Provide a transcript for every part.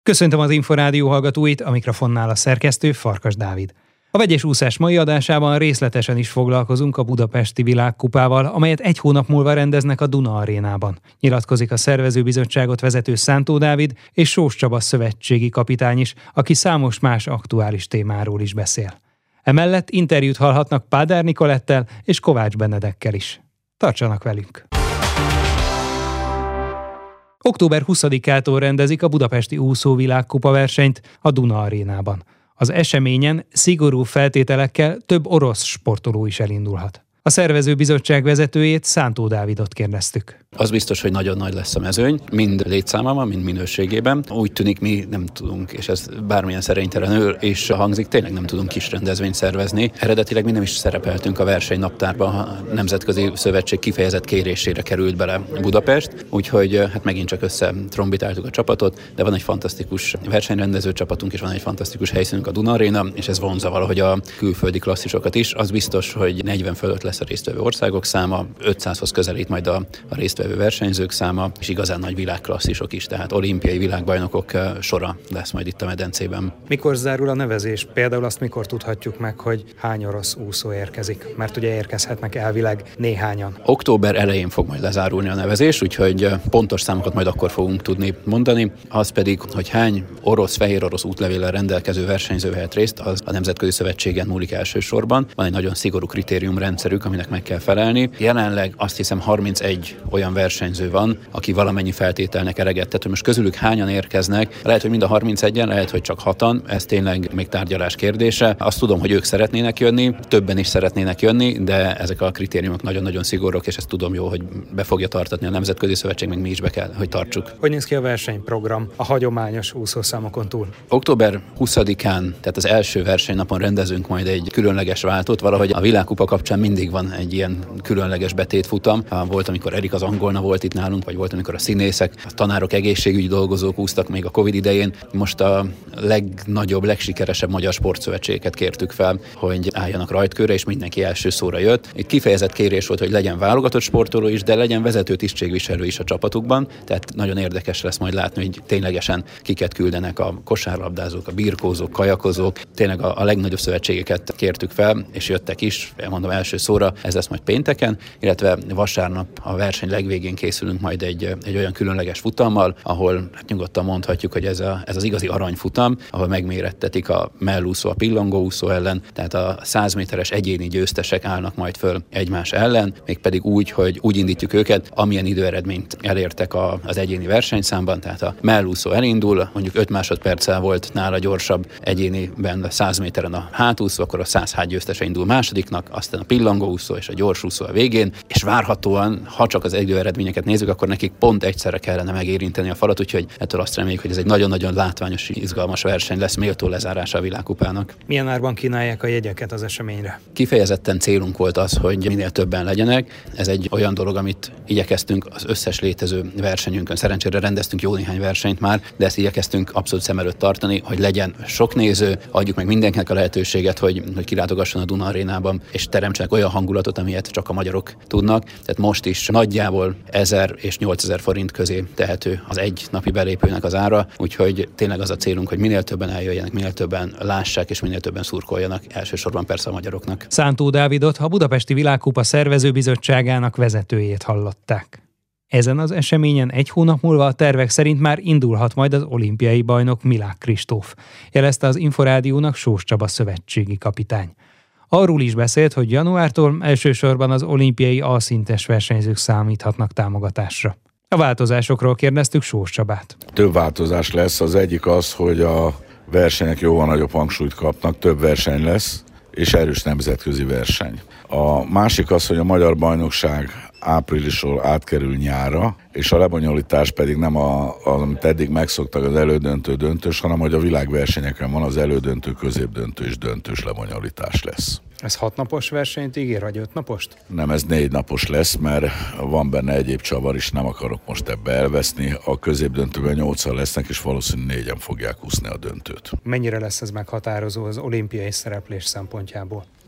Köszöntöm az Inforádió hallgatóit, a mikrofonnál a szerkesztő Farkas Dávid. A vegyes úszás mai adásában részletesen is foglalkozunk a budapesti világkupával, amelyet egy hónap múlva rendeznek a Duna Arénában. Nyilatkozik a szervezőbizottságot vezető Szántó Dávid és Sós Csaba szövetségi kapitány is, aki számos más aktuális témáról is beszél. Emellett interjút hallhatnak Pádár Nicolettel és Kovács Benedekkel is. Tartsanak velünk! Október 20-ától rendezik a budapesti úszóvilágkupa versenyt a Duna Arénában. Az eseményen szigorú feltételekkel több orosz sportoló is elindulhat. A szervezőbizottság vezetőjét, Szántó Dávidot kérdeztük. Az biztos, hogy nagyon nagy lesz a mezőny, mind létszámában, mind minőségében. Úgy tűnik, mi nem tudunk, és ez bármilyen szerénytelenül és hangzik, tényleg nem tudunk kis rendezvényt szervezni. Eredetileg mi nem is szerepeltünk a versenynaptárban, a Nemzetközi Szövetség kifejezett kérésére került bele Budapest, úgyhogy hát megint csak összetrombitáltuk a csapatot, de van egy fantasztikus versenyrendező csapatunk, és van egy fantasztikus helyszínünk, a Duna Aréna, és ez vonzza valahogy a külföldi klasszisokat is. Az biztos, hogy 40 fölött lesz a résztvevő országok száma, 500-hoz közelít majd a résztvevő versenyzők száma, és igazán nagy világklasszisok is, tehát olimpiai világbajnokok sora lesz majd itt a medencében. Mikor zárul a nevezés? Például azt mikor tudhatjuk meg, hogy hány orosz úszó érkezik? Mert ugye érkezhetnek elvileg néhányan. Október elején fog majd lezárulni a nevezés, úgyhogy pontos számokat majd akkor fogunk tudni mondani. Az pedig, hogy hány fehér orosz útlevéllel rendelkező versenyző vehet részt, az a Nemzetközi Szövetségen múlik elsősorban. Van egy nagyon szigorú kritériumrendszerük, aminek meg kell felelni. Jelenleg azt hiszem 31 olyan versenyző van, aki valamennyi feltételnek eleget tett, hogy most közülük hányan érkeznek. Lehet, hogy mind a 31-en, lehet, hogy csak 6-an, ez tényleg még tárgyalás kérdése. Azt tudom, hogy ők szeretnének jönni, többen is szeretnének jönni, de ezek a kritériumok nagyon-nagyon szigorúak, és ezt tudom jó, hogy be fogja tartatni a Nemzetközi Szövetség, meg mi is be kell, hogy tartsuk. Hogy néz ki a versenyprogram a hagyományos úszószámokon túl? Október 20-án, tehát az első versenynapon rendezünk majd egy különleges váltót, valahogy a világkupa kapcsán mindig van egy ilyen különleges betétfutam. Volt, amikor Erik az angolna volt itt nálunk, vagy volt, amikor a színészek, a tanárok, egészségügyi dolgozók úsztak még a Covid idején. Most a legnagyobb, legsikeresebb magyar sportszövetségeket kértük fel, hogy álljanak rajtkörre, és mindenki első szóra jött. Itt kifejezett kérés volt, hogy legyen válogatott sportoló is, de legyen vezető tisztségviselő is a csapatukban. Tehát nagyon érdekes lesz majd látni, hogy ténylegesen kiket küldenek a kosárlabdázók, a birkózók, kajakozók. Tényleg a legnagyobb szövetségeket kértük fel, és jöttek is. Elmondom, első szóra, ez lesz majd pénteken, illetve vasárnap a verseny legvégén készülünk majd egy olyan különleges futammal, ahol hát nyugodtan mondhatjuk, hogy ez az igazi aranyfutam, ahol megmérettetik a mellúszó a pillangóúszó ellen, tehát a 100 méteres egyéni győztesek állnak majd föl egymás ellen, mégpedig úgy, hogy úgy indítjuk őket, amilyen időeredményt elértek az egyéni versenyszámban, tehát a mellúszó elindul, mondjuk 5 másodperccel volt nála gyorsabb egyéniben a 100 méteren a hátúszó, akkor a 100 hátgyőztese indul másodiknak, aztán a pillangóúszó és a gyorsúszó a végén, és várhatóan, ha csak az időeredményeket nézzük, akkor nekik pont egyszerre kellene megérinteni a falat, úgyhogy ettől azt reméljük, hogy ez egy nagyon-nagyon látványos, izgalmas verseny lesz, méltó lezárása a világkupának. Milyen árban kínálják a jegyeket az eseményre? Kifejezetten célunk volt az, hogy minél többen legyenek. Ez egy olyan dolog, amit igyekeztünk az összes létező versenyünkön. Szerencsére rendeztünk jó néhány versenyt már, de ezt igyekeztünk abszolút szem előtt tartani, hogy legyen sok néző, adjuk meg mindenkinek a lehetőséget, hogy kilátogasson a Duna Arénában, és teremtsenek olyan hangulatot, amilyet csak a magyarok tudnak. Tehát most is nagyjából 1000 és 8000 forint közé tehető az egy napi belépőnek az ára, úgyhogy tényleg az a célunk, hogy minél többen eljöjjenek, minél többen lássák és minél többen szurkoljanak, elsősorban persze a magyaroknak. Szántó Dávidot, a Budapesti Világkupa szervezőbizottságának vezetőjét hallották. Ezen az eseményen egy hónap múlva a tervek szerint már indulhat majd az olimpiai bajnok Milák Kristóf, jelezte az Inforádiónak Sós Csaba szövetségi kapitány. Arról is beszélt, hogy januártól elsősorban az olimpiai alszintes versenyzők számíthatnak támogatásra. A változásokról kérdeztük Sós Csabát. Több változás lesz, az egyik az, hogy a versenyek jóval nagyobb hangsúlyt kapnak, több verseny lesz, és erős nemzetközi verseny. A másik az, hogy a magyar bajnokság áprilisról átkerül nyárra, és a lebonyolítás pedig nem amit eddig megszoktak az elődöntő döntős, hanem hogy a világversenyeken van az elődöntő, középdöntő és döntős lebonyolítás lesz. Ez 6 napos versenyt ígér, vagy 5 napost? Nem, ez 4 napos lesz, mert van benne egyéb csavar is, nem akarok most ebbe elveszni. A középdöntőben 8-an lesznek, és valószínűleg 4-en fogják úszni a döntőt. Mennyire lesz ez meghatározó az olimpiai szereplés szempontjából?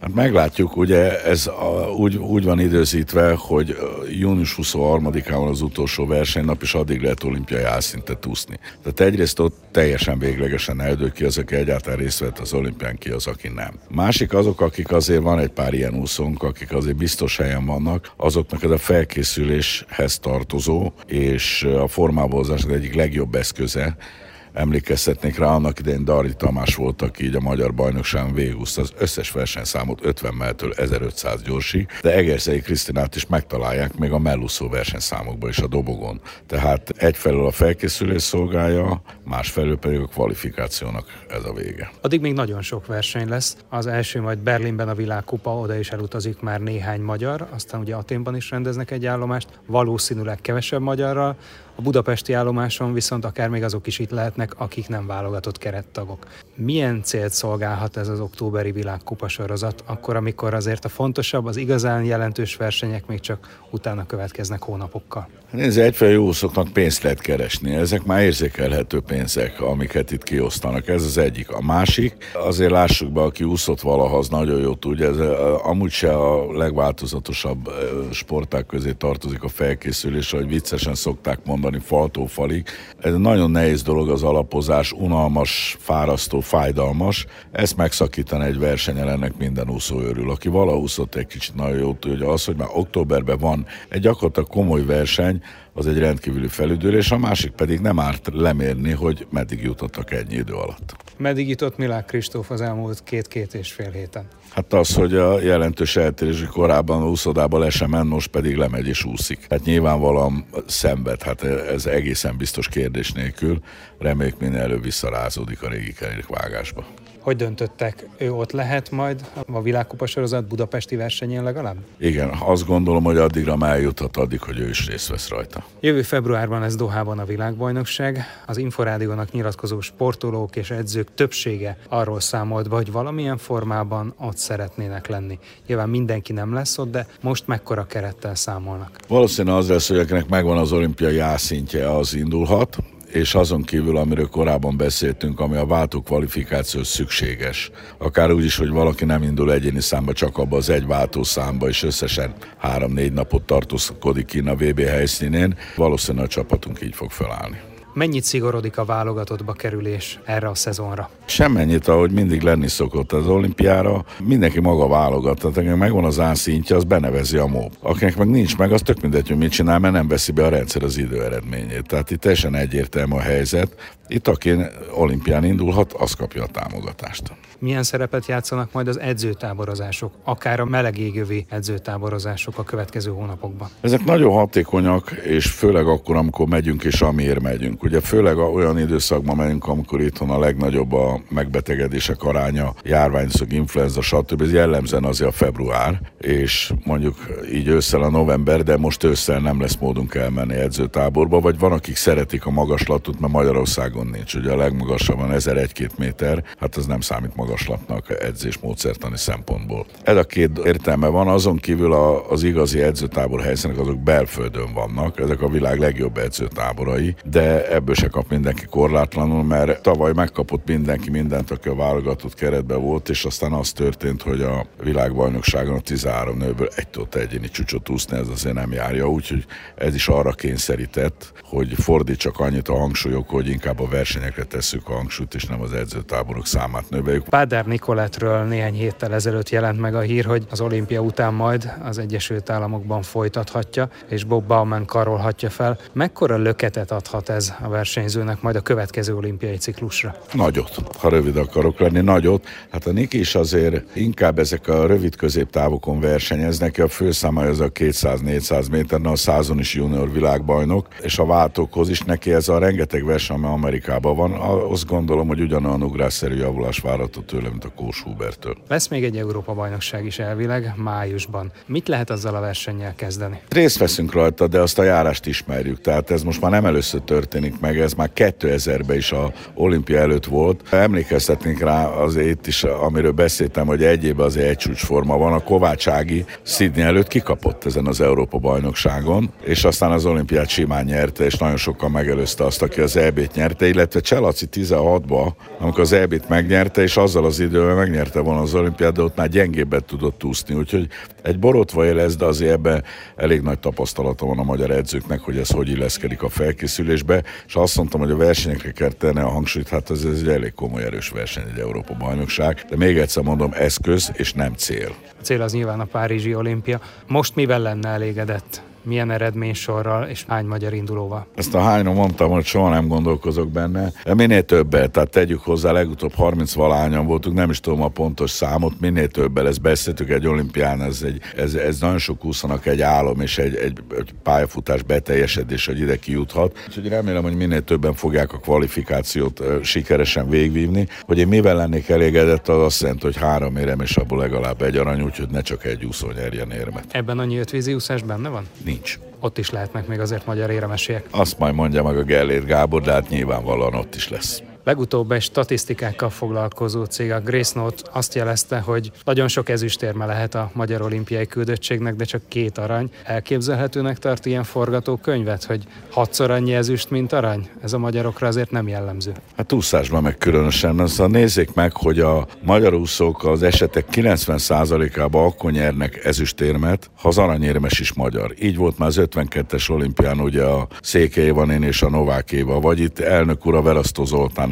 Hát meglátjuk, ugye ez úgy van időzítve, hogy június 23-án van az utolsó versenynap, és addig lehet olimpiai álszintet úszni. Tehát egyrészt ott teljesen véglegesen eldől ki az, aki egyáltalán részt vett az olimpián, ki az, aki nem. Másik azok, akik azért van egy pár ilyen úszónk, akik azért biztos helyen vannak, azoknak ez a felkészüléshez tartozó, és a formábolzásnak egyik legjobb eszköze. Emlékeztetnék rá, annak idején Dardi Tamás volt, aki így a magyar bajnokságon végigúszta az összes versenyszámot 50 melltől 1500 gyorsig, de Egerszegi Krisztinát is megtalálják még a mellúszó versenyszámokban is a dobogon. Tehát egyfelől a felkészülés szolgálja, másfelől pedig a kvalifikációnak ez a vége. Addig még nagyon sok verseny lesz. Az első majd Berlinben a világkupa, oda is elutazik már néhány magyar, aztán ugye Athénban is rendeznek egy állomást, valószínűleg kevesebb magyarral. A budapesti állomáson viszont akár még azok is itt lehetnek, akik nem válogatott kerettagok. Milyen célt szolgálhat ez az októberi világkupa sorozat, akkor, amikor azért a fontosabb, az igazán jelentős versenyek még csak utána következnek hónapokkal? Nézd, egyfelől jó úszóknak pénzt lehet keresni. Ezek már érzékelhető pénzek, amiket itt kiosztanak. Ez az egyik. A másik, azért lássuk be, aki úszott valaha, az nagyon jó tudja. Ez amúgy se a legváltozatosabb sporták közé tartozik a felkészülés, hogy viccesen szokták mondani, faltól falig. Ez nagyon nehéz dolog az alapozás, unalmas, fárasztó, fájdalmas. Ezt megszakítani egy versenyen, ennek minden úszó örül. Aki valaha úszott egy kicsit, nagyon jó tudja, az, hogy már októberben van egy gyakorlatilag komoly verseny, az egy rendkívüli felüdülés, a másik pedig nem árt lemérni, hogy meddig jutottak ennyi idő alatt. Meddig jutott Milák Kristóf az elmúlt két és fél héten? Hát az, hogy a jelentős eltérés, korábban a úszodába le sem ment, most pedig lemegy és úszik. Hát nyilvánvalóan szenved, hát ez egészen biztos kérdés nélkül. Reméljük minél előbb visszarázódik a régi kerékvágásba. Hogy döntöttek? Ő ott lehet majd a világkupa sorozat budapesti versenyén legalább? Igen, azt gondolom, hogy addigra már eljuthat addig, hogy ő is részt vesz rajta. Jövő februárban lesz Dohában a világbajnokság. Az Inforádiónak nyilatkozó sportolók és edzők többsége arról számolt be, hogy valamilyen formában ott szeretnének lenni. Nyilván mindenki nem lesz ott, de most mekkora kerettel számolnak? Valószínűleg az lesz, hogy akinek megvan az olimpiai ászintje, az indulhat, és azon kívül, amiről korábban beszéltünk, ami a váltó kvalifikáció szükséges. Akár úgy is, hogy valaki nem indul egyéni számba, csak abba az egy váltó számba, és összesen 3-4 napot tartózkodik ki a VB helyszínén, valószínűleg a csapatunk így fog felállni. Mennyit szigorodik a válogatottba kerülés erre a szezonra? Semmennyit, ahogy mindig lenni szokott az olimpiára. Mindenki maga válogat. Tehát akinek megvan az ászintja, az benevezi a MOB. Akinek meg nincs meg, az tök mindegy, hogy mit csinál, mert nem veszi be a rendszer az idő eredményét. Tehát itt teljesen egyértelmű a helyzet. Itt aki olimpián indulhat, az kapja a támogatást. Milyen szerepet játszanak majd az edzőtáborozások, akár a melegégövi edzőtáborozások a következő hónapokban? Ezek nagyon hatékonyak, és főleg akkor, amikor megyünk és amiért megyünk. Ugye főleg olyan időszakban megyünk, amikor itthon a legnagyobb a megbetegedések aránya, járványszög, influenza, stb. Ez jellemzően azért a február, és mondjuk így ősszel a november, de most ősszel nem lesz módunk elmenni edzőtáborba, vagy van, akik szeretik a magaslatot, mert Magyarországon nincs. Ugye a legmagasabb van 1001-2 méter, hát az nem számít magaslatnak edzés módszertani szempontból. Ez a két értelme van, azon kívül az igazi edzőtábor helyszínek azok belföldön vannak, ezek a világ legjobb edzőtáborai, de ebből se kap mindenki korlátlanul, mert tavaly megkapott mindenki mindent, aki a válogatott keretben volt, és aztán az történt, hogy a világbajnokságon a 13 nőből egy tudott egyéni csúcsot úszni, ez azért nem járja, úgyhogy ez is arra kényszerített, hogy fordítsak annyit a hangsúlyok, hogy inkább a versenyekre tesszük a hangsúlyt, és nem az edzőtáborok számát növeljük. Pádár Nicolettről néhány héttel ezelőtt jelent meg a hír, hogy az olimpia után majd az Egyesült Államokban folytathatja, és Bob Baumann karolhatja fel. Mekkora löketet adhat ez a versenyzőnek majd a következő olimpiai ciklusra? Nagyot. Ha rövid akarok lenni, nagyot. Hát a Niki is azért inkább ezek a rövid középtávokon versenyez, neki a főszáma az a 200-400 méter, a 100-on is junior világbajnok, és a váltókhoz is neki ez a rengeteg verseny, ami Amerikában van, azt gondolom, hogy ugyanolyan ugrásszerű javulás várható tőle, mint a Kós-Hubertől. Lesz még egy Európa-bajnokság is elvileg májusban. Mit lehet azzal a versennyel kezdeni? Részt veszünk rajta, de azt a járást ismerjük, tehát ez most már nem először történik történik meg, ez már 2000-ben is a olimpia előtt volt. Emlékeztetnénk rá azért itt is, amiről beszéltem, hogy egy évben azért egy csúcsforma van. A Kovács Ági Sydney előtt kikapott ezen az Európa-bajnokságon, és aztán az olimpiát simán nyerte, és nagyon sokan megelőzte azt, aki az EB-t nyerte, illetve Cselaci 16-ban, amikor az EB-t megnyerte, és azzal az idővel megnyerte volna az olimpiát, de ott már gyengébbet tudott úszni, úgyhogy egy borotva élesz, de azért ebben elég nagy tapasztalata van a magyar edzőknek, hogy ez hogy illeszkedik a felkészülésbe, és azt mondtam, hogy a versenyekre kell tenni a hangsúlyt, hát ez egy elég komoly erős verseny, egy Európa-bajnokság, de még egyszer mondom, eszköz és nem cél. A cél az nyilván a párizsi olimpia. Most mivel lenne elégedett? Milyen eredménysorral és hány magyar indulóval? Ezt a hányra mondtam, hogy soha nem gondolkozok benne. De minél többet, tehát tegyük hozzá, legutóbb 30-valahányan voltunk, nem is tudom a pontos számot, minél többel, ezt beszéltük egy olimpián, ez nagyon sok úszanak egy álom és egy pályafutás beteljesedés, hogy ide kijuthat. Úgyhogy remélem, hogy minél többen fogják a kvalifikációt sikeresen végvívni. Hogy én mivel lennék elégedett, az azt jelenti, hogy 3 érem és abból legalább egy arany, úgyhogy ne csak egy úszó nyerjen érmet. Ebben annyi ötvízi úszás benne van? Nincs. Ott is lehetnek még azért magyar éremesélyek. Azt majd mondja meg a Gellért Gábor, de hát nyilvánvalóan ott is lesz. Legutóbb egy statisztikákkal foglalkozó cég, a Grace Note azt jelezte, hogy nagyon sok ezüstérme lehet a magyar olimpiai küldöttségnek, de csak 2 arany. Elképzelhetőnek tart ilyen forgatókönyvet, hogy 6-szor annyi ezüst, mint arany? Ez a magyarokra azért nem jellemző. Hát úszásban meg különösen. Aztán nézzék meg, hogy a magyar úszók az esetek 90%-ában akkor nyernek ezüstérmet, ha az aranyérmes is magyar. Így volt már az 52-es olimpián ugye a Székely Éva és a Novák Éva, vagy itt elnök ura Velasztó Zoltán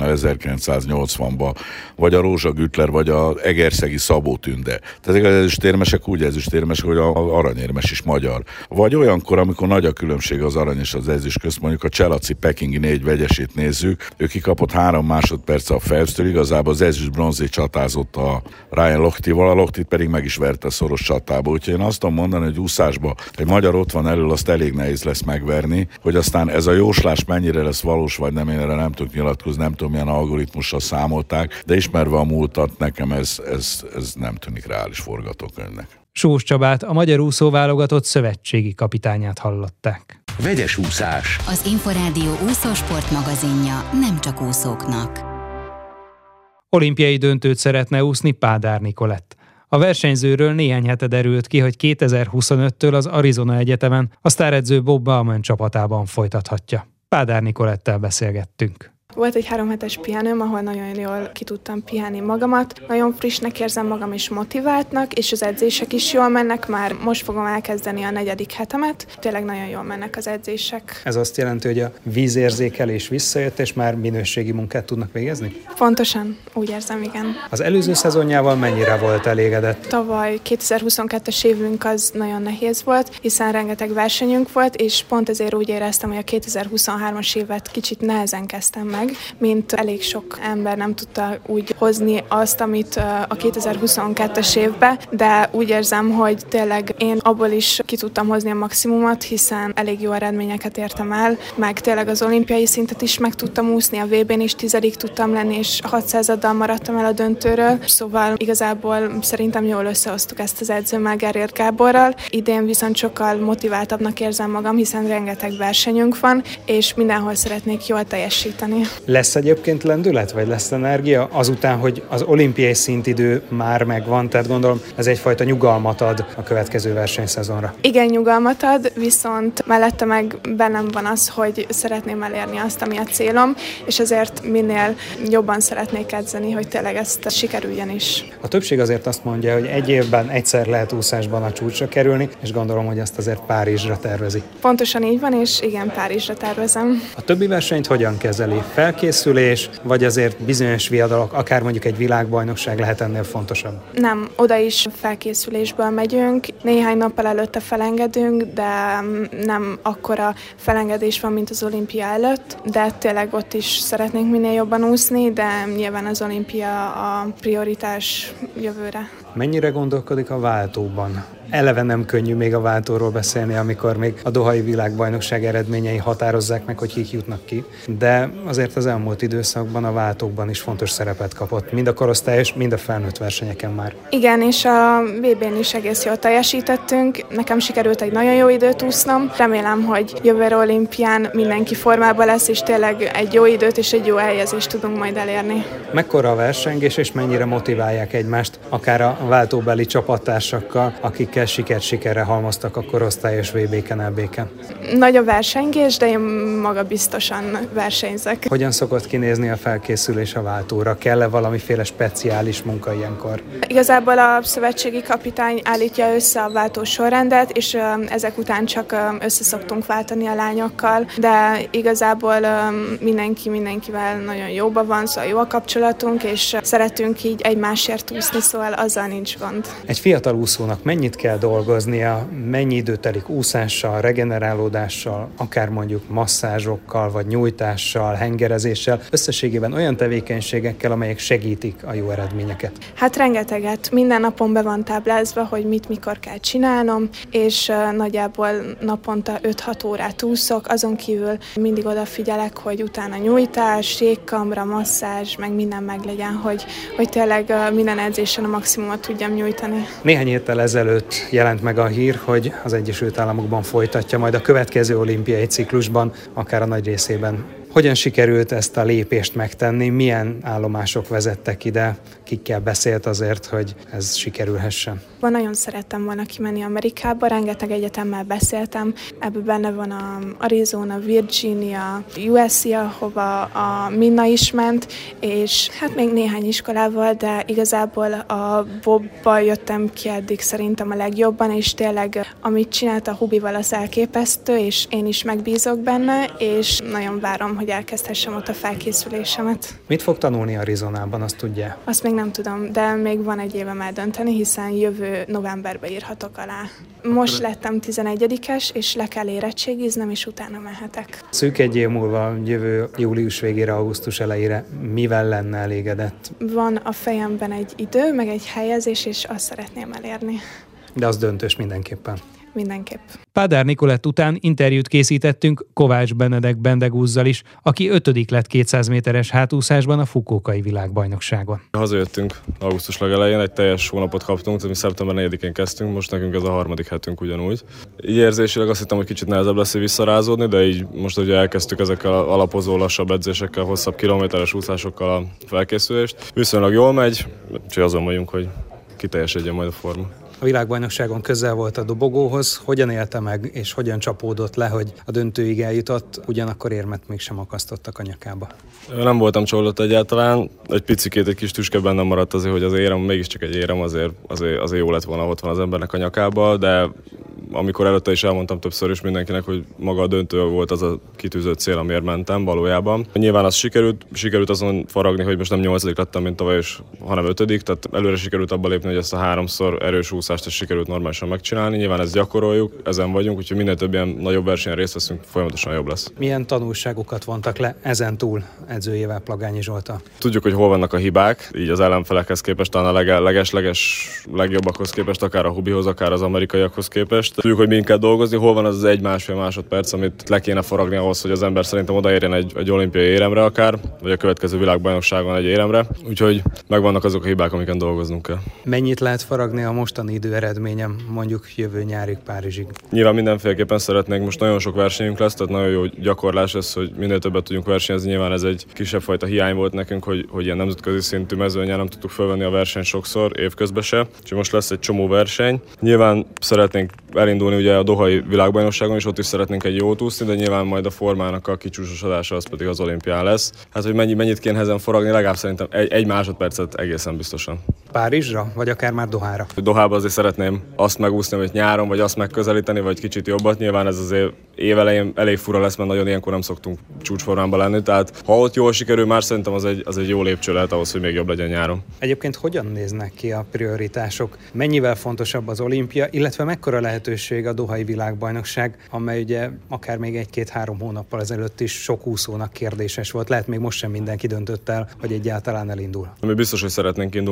1980-ban, vagy a Rózsa Güttler, vagy a egerszegi Szabó Tünde. Tehát ezek az ezüstérmesek úgy ezüstérmesek, hogy az aranyérmes is magyar. Vagy olyankor, amikor nagy a különbség az arany és az ezüst közt, mondjuk a Cselaci pekingi 4 vegyesét nézzük, ő kikapott 3 másodperc a Phelps-től, igazából az ezüst bronzé csatázott a Ryan Lochte-val, a Lochte pedig meg is verte szoros csatába. Úgyhogy én azt tudom mondani, hogy úszásba egy magyar ott van elől, azt elég nehéz lesz megverni, hogy aztán ez a jóslás mennyire lesz valós, vagy nem, én erre nem tudok nyilatkozni, nem tudom, milyen algoritmussal számolták, de ismerve a múltat, nekem ez nem tűnik reális forgatókönyvnek. Sós Csabát, a magyar úszóválogatott szövetségi kapitányát hallották. Vegyes úszás. Az Inforádió úszósport magazinja nem csak úszóknak. Olimpiai döntőt szeretne úszni Pádár Nikolett. A versenyzőről néhány hete derült ki, hogy 2025-től az Arizona Egyetemen a sztáredző Bob Bauman csapatában folytathatja. Pádár Nikolettel beszélgettünk. Volt egy 3 hetes pihenőm, ahol nagyon jól ki tudtam pihenni magamat. Nagyon frissnek érzem magam és motiváltnak, és az edzések is jól mennek. Már most fogom elkezdeni a 4. hetemet. Tényleg nagyon jól mennek az edzések. Ez azt jelenti, hogy a vízérzékelés visszajött, és már minőségi munkát tudnak végezni? Pontosan, úgy érzem, igen. Az előző szezonjával mennyire volt elégedett? Tavaly 2022-es évünk az nagyon nehéz volt, hiszen rengeteg versenyünk volt, és pont ezért úgy éreztem, hogy a 2023-as évet kicsit nehezen kezdtem meg, mint elég sok ember nem tudta úgy hozni azt, amit a 2022-es évben, de úgy érzem, hogy tényleg én abból is ki tudtam hozni a maximumot, hiszen elég jó eredményeket értem el, meg tényleg az olimpiai szintet is meg tudtam úszni, a VB-n is 10. tudtam lenni, és 600-addal maradtam el a döntőről, szóval igazából szerintem jól összehoztuk ezt az edzőmmel, Gellért Gáborral. Idén viszont sokkal motiváltabbnak érzem magam, hiszen rengeteg versenyünk van, és mindenhol szeretnék jól teljesíteni. Lesz egyébként lendület, vagy lesz energia azután, hogy az olimpiai szintidő már megvan, tehát gondolom ez egyfajta nyugalmat ad a következő versenyszezonra. Igen, nyugalmat ad, viszont mellette meg bennem van az, hogy szeretném elérni azt, ami a célom, és ezért minél jobban szeretnék edzeni, hogy tényleg ezt sikerüljen is. A többség azért azt mondja, hogy egy évben egyszer lehet úszásban a csúcsra kerülni, és gondolom, hogy ezt azért Párizsra tervezi. Pontosan így van, és igen, Párizsra tervezem. A többi versenyt hogyan kezeli? Felkészülés, vagy azért bizonyos viadalok, akár mondjuk egy világbajnokság lehet ennél fontosabb? Nem, oda is felkészülésből megyünk. Néhány nappal előtte felengedünk, de nem akkora felengedés van, mint az olimpia előtt, de tényleg ott is szeretnénk minél jobban úszni, de nyilván az olimpia a prioritás jövőre. Mennyire gondolkodik a váltóban? eleve nem könnyű még a váltóról beszélni, amikor még a dohai világbajnokság eredményei határozzák meg, hogy kik jutnak ki. De azért az elmúlt időszakban a váltókban is fontos szerepet kapott, mind a korosztályos, mind a felnőtt versenyeken már. Igen, és a VB-n is egész jól teljesítettünk. Nekem sikerült egy nagyon jó időt úsznom. Remélem, hogy jövőre olimpián mindenki formában lesz, és tényleg egy jó időt és egy jó helyezést tudunk majd elérni. Mekkora a versengés, és mennyire motiválják egymást, akár a váltóbeli csapattársakkal, akikkel sikerre halmoztak a korosztályos VB-ken, EB-ken? Nagy a versengés, de én maga biztosan versenyzek. Hogyan szokott kinézni a felkészülés a váltóra? Kell-e valamiféle speciális munka ilyenkor? Igazából a szövetségi kapitány állítja össze a váltó sorrendet, és ezek után csak össze szoktunk váltani a lányokkal, de igazából mindenkivel nagyon jóban van, szóval jó a kapcsolatunk, és szeretünk így egymásért úszni, szóval azzal nincs gond. Egy fiatal úszónak mennyit kell dolgoznia, mennyi idő telik úszással, regenerálódással, akár mondjuk masszázsokkal, vagy nyújtással, hengerezéssel, összességében olyan tevékenységekkel, amelyek segítik a jó eredményeket? Hát rengeteget. Minden napon be van táblázva, hogy mit mikor kell csinálnom, és nagyjából naponta 5-6 órát úszok, azon kívül mindig odafigyelek, hogy utána nyújtás, jégkamra, masszázs, meg minden meglegyen, hogy tényleg minden edzésen a maximumot tudjam nyújtani. Néhány héttel ezelőtt jelent meg a hír, hogy az Egyesült Államokban folytatja majd a következő olimpiai ciklusban, akár a nagy részében. Hogyan sikerült ezt a lépést megtenni? Milyen állomások vezettek ide? Kikkel beszélt azért, hogy ez sikerülhessen? Nagyon szerettem volna kimenni Amerikába, rengeteg egyetemmel beszéltem. Ebből benne van a Arizona, Virginia, USC, ahova a Minna is ment, és hát még néhány iskolával, de igazából a bobba jöttem ki eddig szerintem a legjobban, és tényleg amit csinált a Hubival, az elképesztő, és én is megbízok benne, és nagyon várom, hogy elkezdhessem ott a felkészülésemet. Mit fog tanulni Arizonában, azt tudja? Azt még nem tudom, de még van egy évem eldönteni, hiszen jövő novemberben írhatok alá. Most lettem 11-es, és le kell érettségiznem, és utána mehetek. Szűk egy év múlva, jövő július végére, augusztus elejére mivel lenne elégedett? Van a fejemben egy idő, meg egy helyezés, és azt szeretném elérni. De az döntős mindenképpen. Mindenképp. Pádár Nikolett után interjút készítettünk Kovács Benedek bendegúzzal is, aki 5. lett 200 méteres hátúszásban a Fukuokai világbajnokságon. Hazajöttünk augusztus legelején, egy teljes hónapot kaptunk, mi szeptember 4-én kezdtünk, most nekünk ez a 3. hetünk ugyanúgy. Így érzésileg azt hittem, hogy kicsit nehezebb lesz visszarázódni, de így most ugye elkezdtük ezekkel a alapozó, lassabb edzésekkel, hosszabb kilométeres úszásokkal a felkészülést. Viszonylag jól megy, úgyhogy azon vagyunk, hogy kiteljesedjen majd a forma. A világbajnokságon közel volt a dobogóhoz, hogyan élte meg, és hogyan csapódott le, hogy a döntőig eljutott, ugyanakkor érmet mégsem akasztottak a nyakába? Nem voltam csalódott egyáltalán, egy picikét, egy kis tüske bennem maradt azért, hogy az érem, mégiscsak egy érem, azért jó lett volna, ott van az embernek a nyakába, de amikor előtte is elmondtam többször is mindenkinek, hogy maga a döntő volt az a kitűzött cél, amiért mentem valójában. Nyilván az sikerült azon faragni, hogy most nem 8. lettem, mint tavaly, hanem 5. Tehát előre sikerült abba lépni, hogy ezt a 3-szor erős úszást is sikerült normálisan megcsinálni. Nyilván ezt gyakoroljuk, ezen vagyunk, úgyhogy minél több ilyen nagyobb versenyen részt veszünk, folyamatosan jobb lesz. Milyen tanulságokat vontak le ezen túl edzőjével, Plagányi Zsolttal? Tudjuk, hogy hol vannak a hibák, így az ellenfelekhez képest, talán a legjobbakhoz képest, akár a Hubihoz, akár az amerikaiakhoz képest. Tudjuk, hogy mind kell dolgozni, hol van az 1-1,5 másodperc, amit le kéne faragni ahhoz, hogy az ember szerintem odaérjen egy olimpiai éremre akár, vagy a következő világbajnokságon egy éremre. Úgyhogy megvannak azok a hibák, amiken dolgoznunk kell. Mennyit lehet faragni a mostani idő eredményem, mondjuk jövő nyárig, Párizsig? Nyilván mindenféleképpen szeretnénk, most nagyon sok versenyünk lesz, tehát nagyon jó gyakorlás lesz, hogy minél többet tudjunk versenyezni. Nyilván ez egy kisebb fajta hiány volt nekünk, hogy ilyen nemzetközi szintű mezőnyen nem tudtuk fölvenni a versenyt sokszor, évközben se. Úgyhogy most lesz egy csomó verseny. Nyilván szeretnénk elindulni ugye a dohai világbajnokságon, és ott is szeretnénk egy jót úszni, de nyilván majd a formának a kicsúcsosodása az pedig az olimpián lesz. Hát, hogy mennyit kéne ezen forogni, legalább szerintem egy másodpercet egészen biztosan. Párizsra, vagy akár már Dohára? Dohába azért szeretném azt megúszni, hogy nyáron, vagy azt megközelíteni, vagy kicsit jobbat. Nyilván ez azért évelején elég fura lesz, mert nagyon ilyenkor nem szoktunk csúcsformában lenni. Tehát ha ott jól sikerül, már szerintem az egy jó lépcső lehet ahhoz, hogy még jobb legyen nyáron. Egyébként hogyan néznek ki a prioritások? Mennyivel fontosabb az olimpia, illetve mekkora lehetőség a dohai világbajnokság, amely ugye akár még 1-2-3 hónappal ezelőtt is sok úszónak kérdéses volt. Lehet még most sem mindenki döntött el, hogy egyáltalán elindul. Mi biztos, hogy szeretnénk indulni, tehát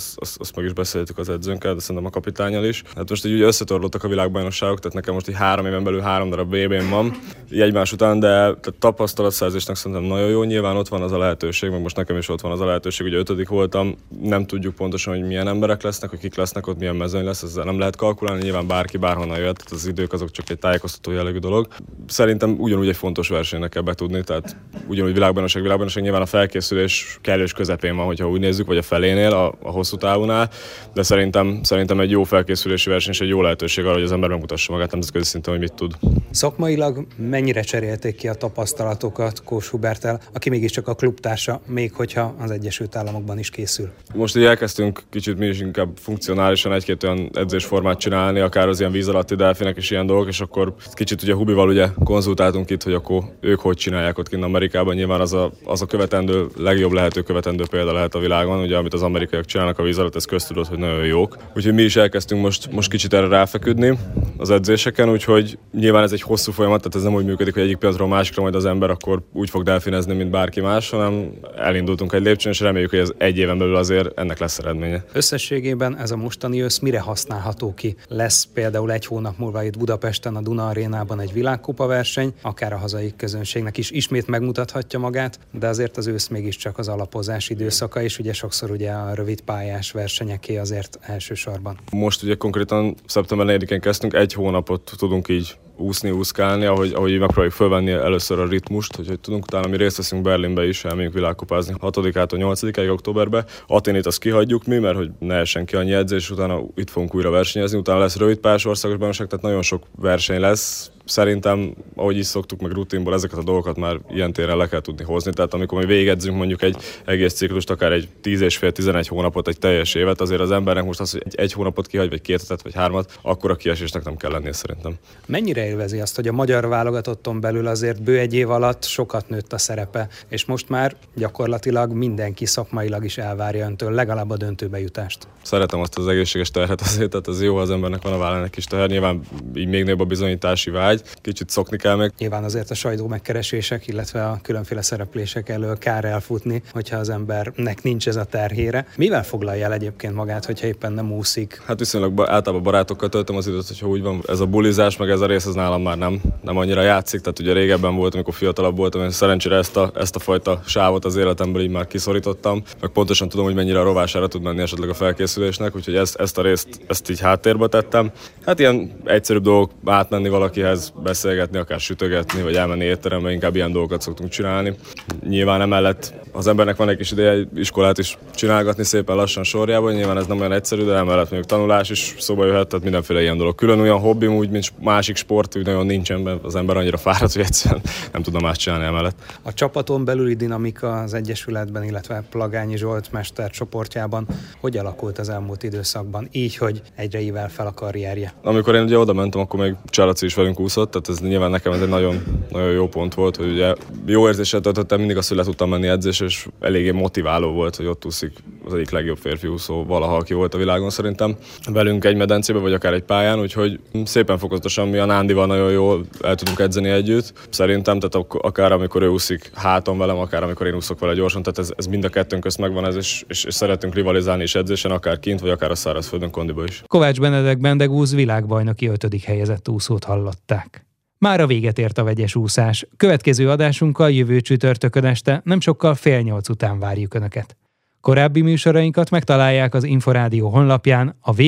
azt meg is beszéltük az edzőnkkel, de szerintem a kapitánnyal is. Hát most így összetorlottak a világbajnokságok, tehát nekem most így 3 éven belül 3 darab VB-n van, így egymás után, de tapasztalatszerzésnek szerintem nagyon jó, nyilván ott van az a lehetőség, meg most nekem is ott van az a lehetőség, hogy 5. voltam, nem tudjuk pontosan, hogy milyen emberek lesznek, hogy kik lesznek ott, milyen mezőny lesz, ezzel nem lehet kalkulálni, nyilván bárki bárhonnan jöhet, tehát az idők azok csak egy tájékoztató jellegű dolog. Szerintem ugyanúgy egy fontos versenynek kell betudni, tehát ugyanúgy világbajnokság nyilván a felkészülés kellős közepén van, hogyha úgy nézzük, vagy a felénél, a hosszú távunál, de szerintem egy jó felkészülési verseny és egy jó lehetőség arra, hogy az ember megmutassa magát nemzetközi szinten, hogy mit tud. Szakmailag mennyire cserélték ki a tapasztalatokat Kós Huberttel, aki mégiscsak a klubtársa, még hogyha az Egyesült Államokban is készül? Most így elkezdtünk kicsit mi is inkább funkcionálisan egy-két olyan edzésformát csinálni, akár az ilyen víz alatti delfinek és ilyen dolgok, és akkor kicsit ugye Hubival ugye konzultáltunk itt, hogy akkor ők hogy csinálják ott kint Amerikában. Nyilván az a követendő, legjobb lehető követendő példa lehet a világon, ugye amit az amerikaiak csinálnak a víz alatt, ez köztudott, hogy nagyon jók. Úgyhogy mi is elkezdtünk most kicsit erre ráfeküdni az edzéseken, úgyhogy nyilván ez egy hosszú folyamat, tehát ez nem úgy működik, hogy egyik pillanatról másikra majd az ember akkor úgy fog delfinezni, mint bárki más, hanem elindultunk egy lépcsőn, és reméljük, hogy ez egy éven belül azért ennek lesz eredménye. Összességében ez a mostani ősz mire használható ki? Lesz például 1 hónap múlva itt Budapesten a Duna Arénában egy világkupa verseny, akár a hazai közönségnek is ismét megmutathatja magát, de azért az ősz mégiscsak az alapozás időszaka, és ugye sokszor ugye a rövid pályás versenyeké azért elsősorban. Most ugye konkrétan szeptember 4-én kezdtünk, 1 hónapot tudunk így úszkálni, ahogy megpróbáljuk fölvenni először a ritmust, hogy tudunk, utána mi részt veszünk Berlinbe is, elmegyünk világkupázni 6-ától 8-ig októberbe. Aténét azt kihagyjuk mi, mert hogy ne essen ki annyi edzés, utána itt fogunk újra versenyezni, utána lesz rövidpályás országos bajnokság, tehát nagyon sok verseny lesz. Szerintem, ahogy is szoktuk, meg rutinból ezeket a dolgokat már ilyen téren le kell tudni hozni. Tehát amikor mi végigedzünk mondjuk egy egész ciklust, akár egy 10,5-11 hónapot, egy teljes évet, azért az embernek most az, hogy egy hónapot kihagy, vagy 2 hetet, vagy 3, akkor a kiesésnek nem kell lennie szerintem. Mennyire élvezi azt, hogy a magyar válogatotton belül azért bő 1 év alatt sokat nőtt a szerepe, és most már gyakorlatilag mindenki szakmailag is elvárja öntől legalább a döntőbe jutást? Szeretem azt az egészséges terhet azért, tehát az jó, az embernek van a vállának is teher, nyilván így még nagyobb a bizonyítási vágy. Kicsit szokni kell meg. Nyilván azért a sajtó megkeresések, illetve a különféle szereplések elől kár elfutni, hogyha az embernek nincs ez a terhére. Mivel foglalja el egyébként magát, hogyha éppen nem úszik? Hát viszonylag általában barátokkal töltöm az időt, hogyha úgy van. Ez a bulizás, meg ez a rész az nálam már nem annyira játszik. Tehát ugye régebben volt, amikor fiatalabb voltam, és szerencsére ezt a fajta sávot az életemből így már kiszorítottam. Meg pontosan tudom, hogy mennyire a rovására tud menni esetleg a felkészülésnek, úgyhogy ezt a részt ezt így háttérbe tettem. Hát ilyen egyszerűbb dolgok átmenni valakihez, beszélgetni, akár sütögetni, vagy elmenni étterembe, inkább ilyen dolgokat szoktunk csinálni. Nyilván emellett az embernek van egy kis ideje iskolát is csinálgatni szépen lassan sorjában, nyilván ez nem olyan egyszerű, de emellett mondjuk tanulás is szóba jöhet, tehát mindenféle ilyen dolog. Külön olyan hobbim úgy, mint másik sport, úgy nagyon nincsen, az ember annyira fáradt, hogy egyszerűen nem tudna más csinálni emellett. A csapaton belüli dinamika az Egyesületben, illetve Plagányi Zsolt mester csoportjában hogy alakult az elmúlt időszakban, így, hogy egyre ível fel a karrierje? Amikor én ugye oda mentem, akkor még Csalaci is velünk úszott, tehát ez nyilván nekem ez egy nagyon, nagyon jó pont volt, hogy ugye jó érzéssel töltöttem mindig azt, hogy le tudtam menni edzés, és eléggé motiváló volt, hogy ott úszik az egyik legjobb férfi úszó valaha, aki volt a világon szerintem. Velünk egy medencébe, vagy akár egy pályán, úgyhogy szépen fokozatosan mi a Nándival nagyon jól el tudunk edzeni együtt. Szerintem, tehát akár amikor ő úszik háton velem, akár amikor én úszok vele gyorsan, tehát ez mind a kettőnk közt megvan ez, és szeretünk rivalizálni is edzésen, akár kint, vagy akár a szárazföldön kondiba is. Kovács Benedek Bendegúz világbajnoki 5. helyezett úszót hallották. Mára véget ért a vegyes úszás. Következő adásunkkal jövő csütörtökön este nem sokkal 7:30 után várjuk Önöket. Korábbi műsorainkat megtalálják az Inforádió honlapján, a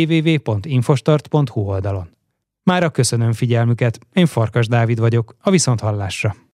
www.infostart.hu oldalon. Mára köszönöm figyelmüket, én Farkas Dávid vagyok, a viszonthallásra.